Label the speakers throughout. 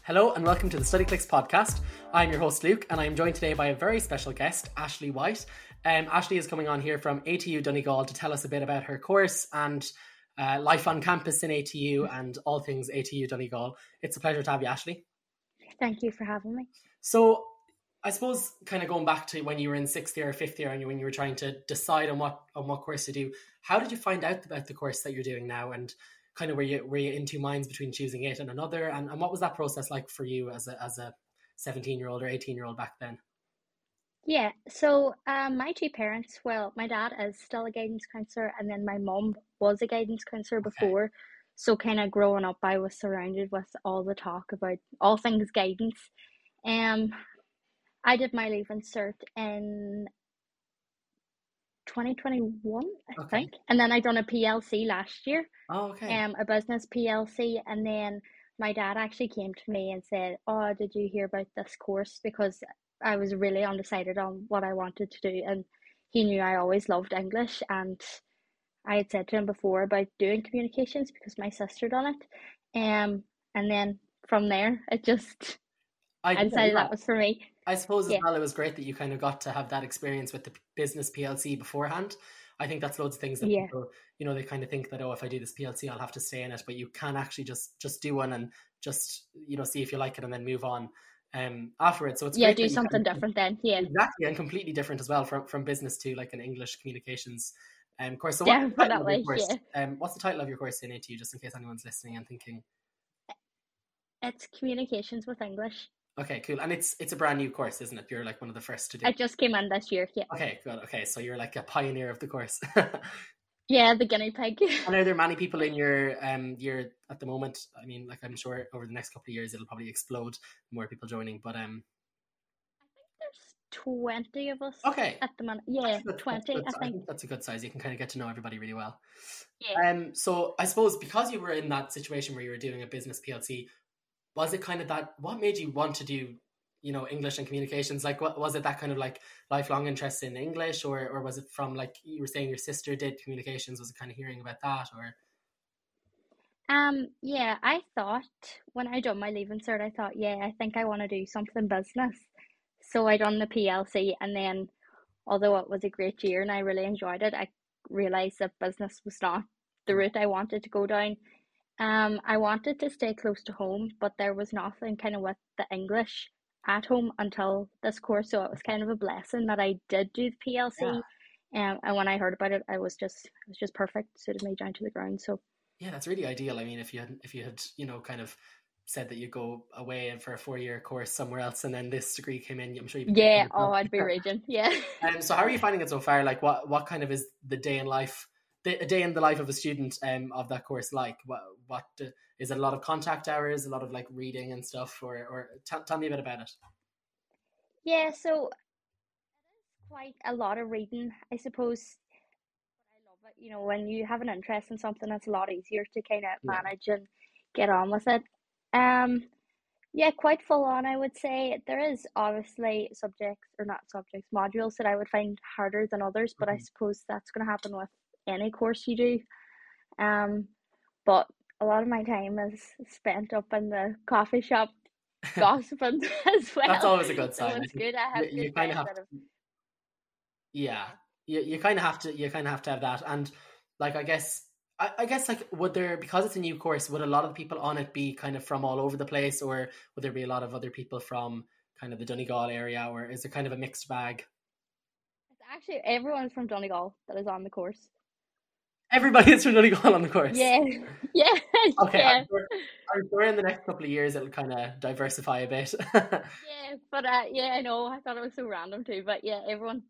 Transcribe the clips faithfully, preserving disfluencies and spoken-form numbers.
Speaker 1: Hello and welcome to the Study Clicks podcast. I'm your host Luke and I'm joined today by a very special guest, Ashley White. Um, Ashley is coming on here from A T U Donegal to tell us a bit about her course and uh, life on campus in A T U and all things A T U Donegal. It's a pleasure to have you, Ashley.
Speaker 2: Thank you for having me.
Speaker 1: So I suppose kind of going back to when you were in sixth year or fifth year and when you were trying to decide on what on what course to do, how did you find out about the course that you're doing now, and kind of were you were you in two minds between choosing it and another, and, and what was that process like for you as a as a seventeen year old or eighteen year old back then?
Speaker 2: Yeah, so um, my two parents, well, my dad is still a guidance counsellor, and then my mum was a guidance counsellor before. Okay. So kind of growing up, I was surrounded with all the talk about all things guidance. Um, I did my Leaving Cert in twenty twenty-one, I okay. think, and then I done a P L C last year.
Speaker 1: Oh, okay.
Speaker 2: Um, a business P L C, and then my dad actually came to me and said, "Oh, did you hear about this course?" Because I was really undecided on what I wanted to do, and he knew I always loved English, and I had said to him before about doing communications because my sister done it. Um, and then from there, it just I, I decided that was for me.
Speaker 1: I suppose as yeah. well, it was great that you kind of got to have that experience with the business P L C beforehand. I think that's loads of things that yeah. people, you know, they kind of think that, oh, if I do this P L C, I'll have to stay in it, but you can actually just just do one and just, you know, see if you like it and then move on um afterwards. So it's
Speaker 2: yeah,
Speaker 1: great
Speaker 2: do something
Speaker 1: kind of,
Speaker 2: different then. Yeah,
Speaker 1: exactly, and completely different as well from from business to like an English communications um course. So
Speaker 2: yeah,
Speaker 1: what's the title of your
Speaker 2: course?
Speaker 1: Yeah. Um, what's the title of your course in A T U, just in case anyone's listening and thinking?
Speaker 2: It's Communications with English.
Speaker 1: Okay, cool. And it's it's a brand new course, isn't it? You're like one of the first to do
Speaker 2: it.
Speaker 1: it.
Speaker 2: It just came in this year, yeah.
Speaker 1: Okay, good. Okay, so you're like a pioneer of the course.
Speaker 2: Yeah, the guinea pig.
Speaker 1: And are there many people in your um year at the moment? I mean, like I'm sure over the next couple of years it'll probably explode, more people joining, but um
Speaker 2: I think there's twenty of us
Speaker 1: okay.
Speaker 2: at the moment. Yeah,
Speaker 1: good,
Speaker 2: twenty,
Speaker 1: I think.
Speaker 2: I think.
Speaker 1: That's a good size. You can kind of get to know everybody really well.
Speaker 2: Yeah.
Speaker 1: Um so I suppose because you were in that situation where you were doing a business P L C, was it kind of that, what made you want to do, you know, English and communications? Like, what was it, that kind of like lifelong interest in English, or or was it from, like you were saying your sister did communications, was it kind of hearing about that, or?
Speaker 2: Um, yeah, I thought when I done my Leaving Cert, I thought, yeah, I think I want to do something business. So I done the P L C, and then although it was a great year and I really enjoyed it, I realised that business was not the route I wanted to go down. Um, I wanted to stay close to home, but there was nothing kind of with the English at home until this course, so it was kind of a blessing that I did do the P L C. Yeah. Um, and when I heard about it, I was just it was just perfect, suited me down to the ground. So
Speaker 1: yeah, that's really ideal. I mean, if you had if you had you know kind of said that you go away for a four year course somewhere else and then this degree came in, I'm sure you'd be
Speaker 2: yeah oh I'd be raging. Yeah.
Speaker 1: And um, so how are you finding it so far? Like, what what kind of is the day in life a day in the life of a student um of that course like? What what uh, is it, a lot of contact hours, a lot of like reading and stuff, or or t- tell me a bit about it?
Speaker 2: Yeah, so it is quite a lot of reading, I suppose. But I love it. You know, when you have an interest in something, it's a lot easier to kind of
Speaker 1: Yeah.
Speaker 2: manage and get on with it. Um, yeah, quite full on, I would say. There is obviously subjects, or not subjects, modules that I would find harder than others, but mm-hmm. I suppose that's going to happen with any course you do. Um, but a lot of my time is spent up in the coffee shop gossiping as well.
Speaker 1: That's always a good sign.
Speaker 2: So it's good. I have
Speaker 1: you, you kind of have to, yeah, you, you kind of have to you kind of have to have that. And like, I guess I, I guess like, would there, because it's a new course, would a lot of people on it be kind of from all over the place, or would there be a lot of other people from kind of the Donegal area, or is it kind of a mixed bag?
Speaker 2: It's actually everyone's from Donegal that is on the course.
Speaker 1: Everybody is from Donegal on the course.
Speaker 2: Yeah, yeah.
Speaker 1: Okay,
Speaker 2: yeah.
Speaker 1: I'm, sure, I'm sure in the next couple of years it'll kind of diversify a bit.
Speaker 2: Yeah, but uh, yeah, I know. I thought it was so random too, but yeah, everyone.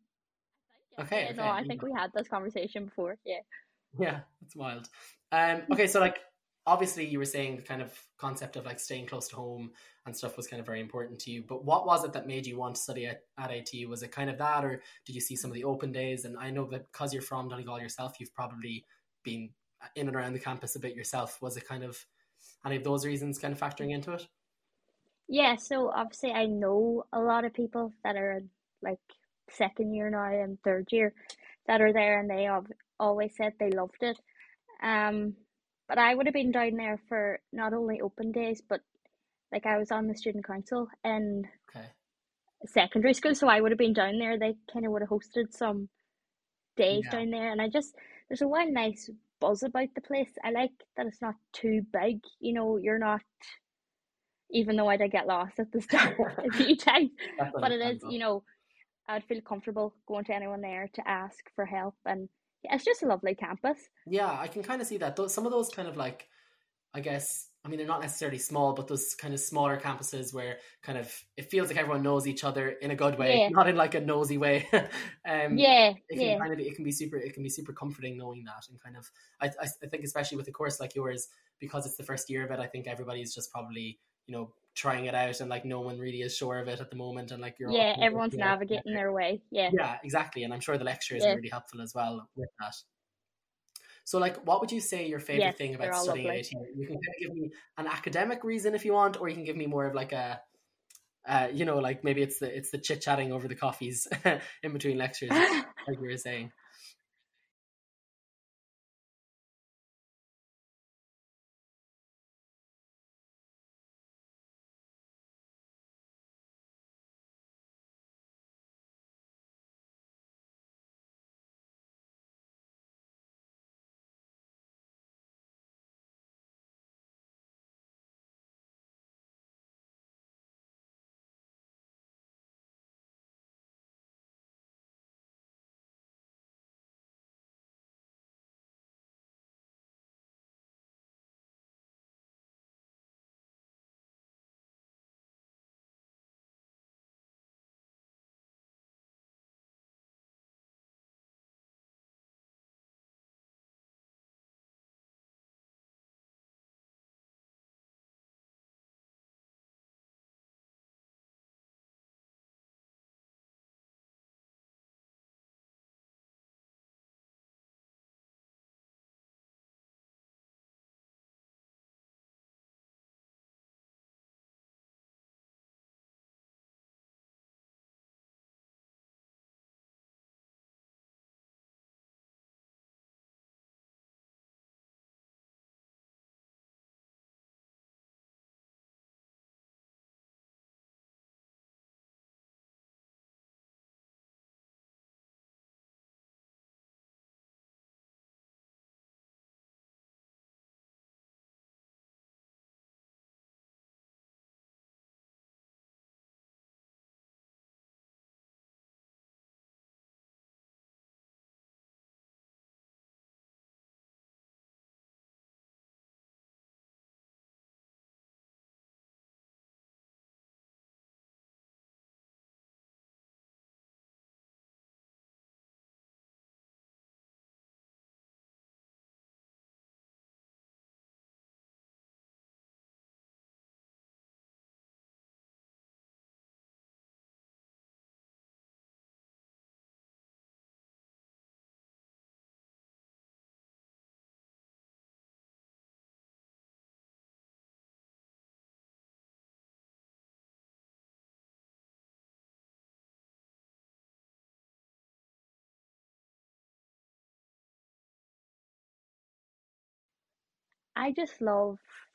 Speaker 2: I think, yeah,
Speaker 1: okay,
Speaker 2: yeah,
Speaker 1: okay.
Speaker 2: No, I think we had this conversation before. Yeah.
Speaker 1: Yeah, it's wild. Um. Okay, so like, obviously you were saying the kind of concept of like staying close to home and stuff was kind of very important to you, but what was it that made you want to study at, at A T U? Was it kind of that, or did you see some of the open days? And I know that because you're from Donegal yourself, you've probably been in and around the campus a bit yourself. Was it kind of any of those reasons kind of factoring into it?
Speaker 2: Yeah, so obviously I know a lot of people that are in like second year now and third year that are there, and they have always said they loved it. Um, but I would have been down there for not only open days, but like I was on the student council in
Speaker 1: Okay.
Speaker 2: secondary school, so I would have been down there. They kind of would have hosted some days
Speaker 1: Yeah.
Speaker 2: down there, and I just there's a one nice buzz about the place. I like that it's not too big. You know, you're not, even though I did get lost at the start a few times,
Speaker 1: That's
Speaker 2: but it is,
Speaker 1: understandable.
Speaker 2: you know, I'd feel comfortable going to anyone there to ask for help, and yeah, it's just a lovely campus.
Speaker 1: Yeah, I can kind of see that. Those, some of those kind of like, I guess, I mean, they're not necessarily small, but those kind of smaller campuses where kind of it feels like everyone knows each other in a good way,
Speaker 2: Yeah,
Speaker 1: not in like a nosy way. um,
Speaker 2: yeah,
Speaker 1: it can
Speaker 2: yeah,
Speaker 1: kind of be, it can be super, it can be super comforting knowing that, and kind of, I, I, I think especially with a course like yours, because it's the first year of it, I think everybody's just probably, you know, trying it out, and like no one really is sure of it at the moment, and like you're all
Speaker 2: yeah.
Speaker 1: kind of
Speaker 2: Everyone's
Speaker 1: working it out
Speaker 2: navigating
Speaker 1: together.
Speaker 2: their way. Yeah,
Speaker 1: Yeah, exactly, and I'm sure the lecturers are
Speaker 2: yeah,
Speaker 1: really helpful as well with that. So, like, what would you say your favorite
Speaker 2: yes,
Speaker 1: thing
Speaker 2: they're
Speaker 1: about
Speaker 2: all
Speaker 1: studying at
Speaker 2: lovely.
Speaker 1: A T U? You can kind of give me an academic reason if you want, or you can give me more of like a, uh, you know, like maybe it's the it's the chit chatting over the coffees in between lectures, like you were saying.
Speaker 2: I just love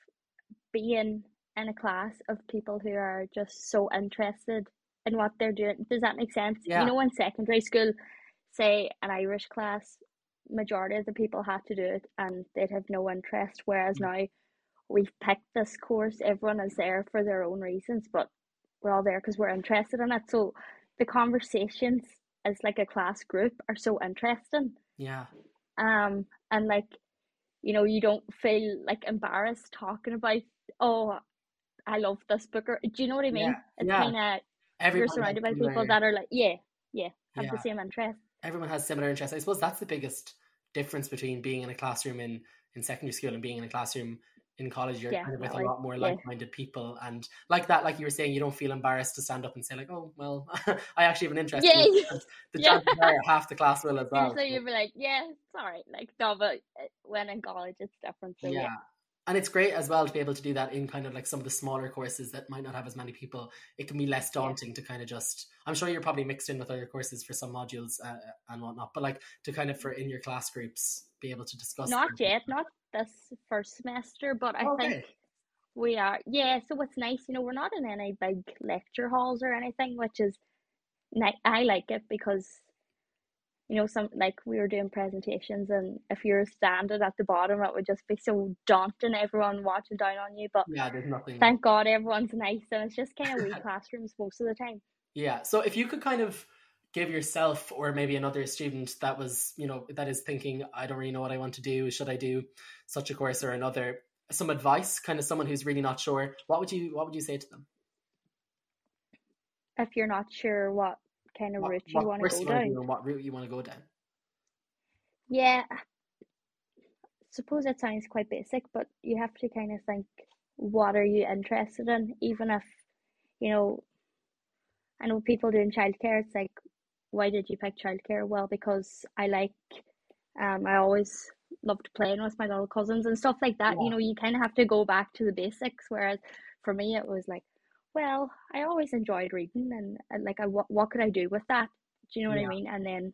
Speaker 2: being in a class of people who are just so interested in what they're doing. Does that make sense? You
Speaker 1: Yeah,
Speaker 2: know, in secondary school, say an Irish class, majority of the people had to do it and they'd have no interest. Whereas now we've picked this course, everyone is there for their own reasons, but we're all there because we're interested in it. So the conversations as like a class group are so interesting.
Speaker 1: yeah,
Speaker 2: Um, and like, you know, you don't feel like embarrassed talking about, oh, I love this book, or do you know what I
Speaker 1: yeah,
Speaker 2: mean? It's
Speaker 1: yeah.
Speaker 2: kind of, you're
Speaker 1: Everyone has
Speaker 2: surrounded by people
Speaker 1: similar,
Speaker 2: that are like, yeah, yeah, have the
Speaker 1: yeah.
Speaker 2: same interest.
Speaker 1: Everyone has similar interests. I suppose that's the biggest difference between being in a classroom in, in secondary school and being in a classroom in college. You're kind of with a
Speaker 2: Definitely.
Speaker 1: lot more
Speaker 2: Yeah.
Speaker 1: like-minded people, and like that, like you were saying, you don't feel embarrassed to stand up and say like, "Oh, well, I actually have an interest in
Speaker 2: Yeah.
Speaker 1: this," because the
Speaker 2: Yeah.
Speaker 1: chances are half the class will as well.
Speaker 2: Usually
Speaker 1: So,
Speaker 2: you'd be like, yeah, it's all right. Like, no, but uh, when in college, it's different. So, yeah.
Speaker 1: yeah. And it's great as well to be able to do that in kind of like some of the smaller courses that might not have as many people. It can be less
Speaker 2: Yeah.
Speaker 1: daunting to kind of just, I'm sure you're probably mixed in with other courses for some modules uh, and whatnot, but like to kind of for in your class groups be able to discuss
Speaker 2: Not
Speaker 1: them.
Speaker 2: yet, not this first semester, but I think
Speaker 1: Okay.
Speaker 2: We are, yeah. So it's nice, you know, we're not in any big lecture halls or anything, which is ni- I like it because you know some like we were doing presentations, and if you're standing at the bottom, it would just be so daunting, everyone watching down on you. But
Speaker 1: Yeah, there's nothing.
Speaker 2: thank God everyone's nice, and it's just kind of wee classrooms most of the time.
Speaker 1: Yeah. So if you could kind of give yourself or maybe another student that was, you know, that is thinking, I don't really know what I want to do. Should I do such a course or another? Some advice, kind of someone who's really not sure. What would you what would you say to them?
Speaker 2: If you're not sure what kind of
Speaker 1: What
Speaker 2: route you
Speaker 1: what
Speaker 2: want to
Speaker 1: course
Speaker 2: go
Speaker 1: you want to
Speaker 2: down,
Speaker 1: do and what route you want to go down?
Speaker 2: yeah, I suppose it sounds quite basic, but you have to kind of think, what are you interested in? Even if, you know, I know people doing childcare, it's like, why did you pick childcare? Well, because I like, um, I always loved playing with my little cousins and stuff like that. You
Speaker 1: Yeah.
Speaker 2: know, you kind of have to go back to the basics. Whereas for me, it was like, well, I always enjoyed reading, and, and like, I, what, what could I do with that? Do you know what I
Speaker 1: Yeah.
Speaker 2: mean? And then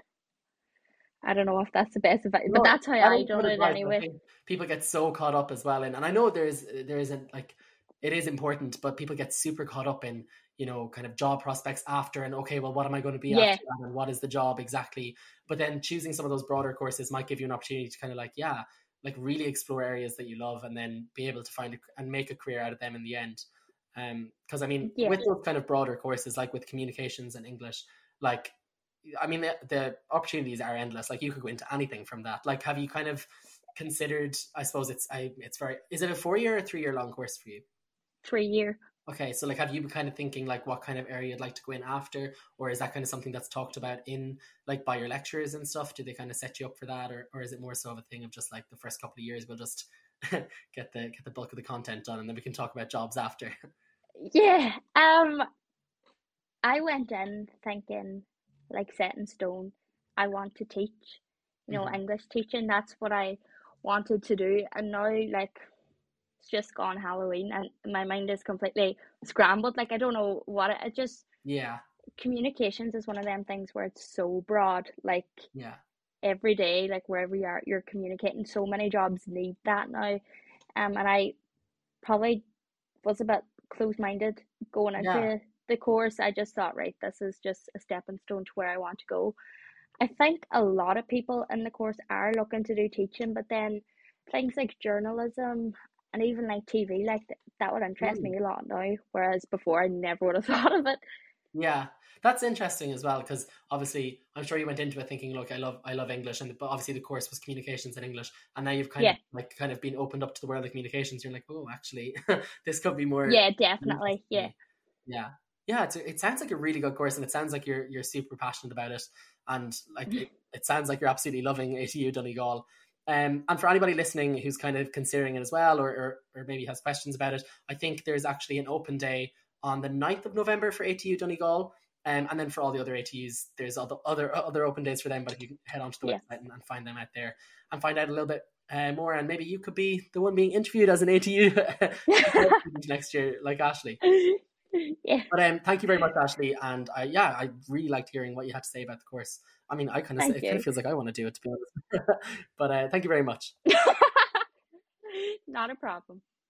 Speaker 2: I don't know if that's the best advice, but
Speaker 1: No,
Speaker 2: that's how
Speaker 1: that
Speaker 2: I
Speaker 1: is
Speaker 2: done
Speaker 1: good
Speaker 2: it
Speaker 1: advice. I
Speaker 2: anyway.
Speaker 1: think people get so caught up as well, and and I know there's there isn't like it is important, but people get super caught up in you know kind of job prospects after, and okay, well, what am I going to be
Speaker 2: Yeah,
Speaker 1: after that, and what is the job exactly? But then choosing some of those broader courses might give you an opportunity to kind of like yeah, like really explore areas that you love, and then be able to find a, and make a career out of them in the end. Um, because I mean,
Speaker 2: yeah.
Speaker 1: with those kind of broader courses, like with communications and English, like I mean, the, the opportunities are endless. Like you could go into anything from that. Like, have you kind of considered? I suppose it's I it's very. Is it a four year or three year long course for you?
Speaker 2: Three year.
Speaker 1: Okay, so like, have you been kind of thinking like what kind of area you'd like to go in after, or is that kind of something that's talked about in like by your lecturers and stuff? Do they kind of set you up for that, or or is it more so of a thing of just like the first couple of years we'll just get the get the bulk of the content done and then we can talk about jobs after?
Speaker 2: Yeah. Um, I went in thinking, like, set in stone, I want to teach, you know,
Speaker 1: hmm
Speaker 2: English teaching. That's what I wanted to do. And now, like, it's just gone Halloween, and my mind is completely scrambled. Like, I don't know what it, it just,
Speaker 1: Yeah,
Speaker 2: communications is one of them things where it's so broad. Like,
Speaker 1: yeah,
Speaker 2: every day, like, wherever you are, you're communicating. So many jobs need that now. Um, and I probably was a bit close minded going
Speaker 1: yeah,
Speaker 2: into the course. I just thought, right, this is just a stepping stone to where I want to go. I think a lot of people in the course are looking to do teaching, but then things like journalism and even like T V, like th- that would interest
Speaker 1: mm,
Speaker 2: me a lot now, whereas before I never would have thought of it.
Speaker 1: yeah. That's interesting as well because obviously I'm sure you went into it thinking, look, I love I love English, and but obviously the course was communications and English, and now you've kind of
Speaker 2: Yeah,
Speaker 1: like kind of been opened up to the world of communications. You're like, oh, actually, this could be more
Speaker 2: yeah,
Speaker 1: interesting
Speaker 2: definitely.
Speaker 1: to
Speaker 2: Yeah.
Speaker 1: me. Yeah, yeah. It's, it sounds like a really good course, and it sounds like you're you're super passionate about it, and like it, it sounds like you're absolutely loving A T U Donegal. Um, and for anybody listening who's kind of considering it as well, or, or or maybe has questions about it, I think there's actually an open day on the ninth of November for A T U Donegal. Um, and then for all the other A T Us, there's other other other open days for them. But if you can head onto the
Speaker 2: Yeah.
Speaker 1: website and, and find them out there and find out a little bit uh, more, and maybe you could be the one being interviewed as an A T U next year, like Ashley.
Speaker 2: Yeah.
Speaker 1: But um, thank you very much, Ashley. And I, yeah, I really liked hearing what you had to say about the course. I mean, I kind of
Speaker 2: Thank
Speaker 1: it kind
Speaker 2: you.
Speaker 1: of feels like I want to do it to be honest. But uh, thank you very much.
Speaker 2: Not a problem.